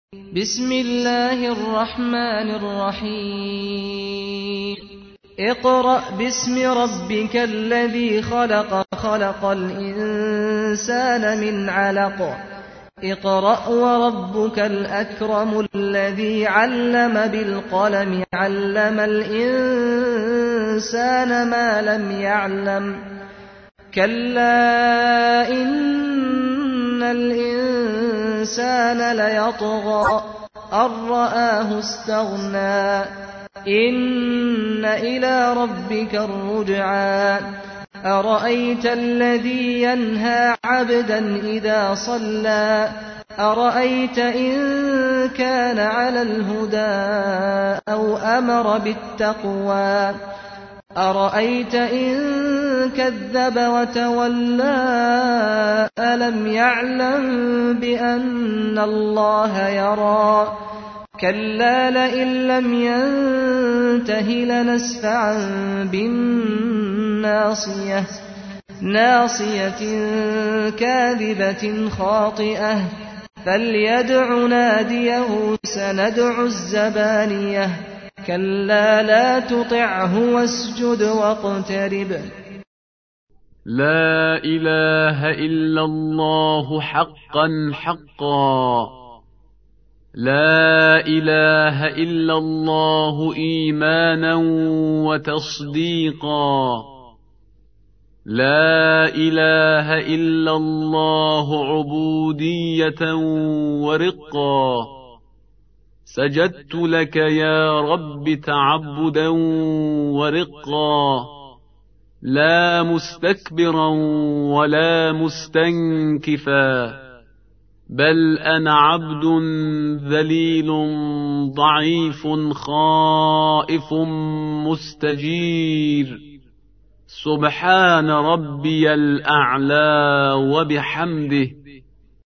بسم الله الرحمن الرحيم اقرأ باسم ربك الذي خلق خلق الإنسان من علق اقرأ وربك الأكرم الذي علم بالقلم علم الإنسان ما لم يعلم كلا إن الإنسان ليطغى أن رآه استغنى إن إلى ربك الرجعى أرأيت الذي ينهى عبدا إذا صلى أرأيت إن كان على الهدى أو أمر بالتقوى أرأيت إن كذب وتولى ألم يعلم بأن الله يرى كلا لئن لم ينته لنسفعا بالناصية ناصية كاذبة خاطئة فليدع ناديه سندع الزبانية كلا لا تطعه واسجد واقترب لا إله إلا الله حقا حقا لا إله إلا الله إيمانا وتصديقا لا إله إلا الله عبودية ورقا سجدت لك يا رب تعبدا ورقا لا مستكبرا ولا مستنكفا بل أنا عبد ذليل ضعيف خائف مستجير سبحان ربي الأعلى وبحمده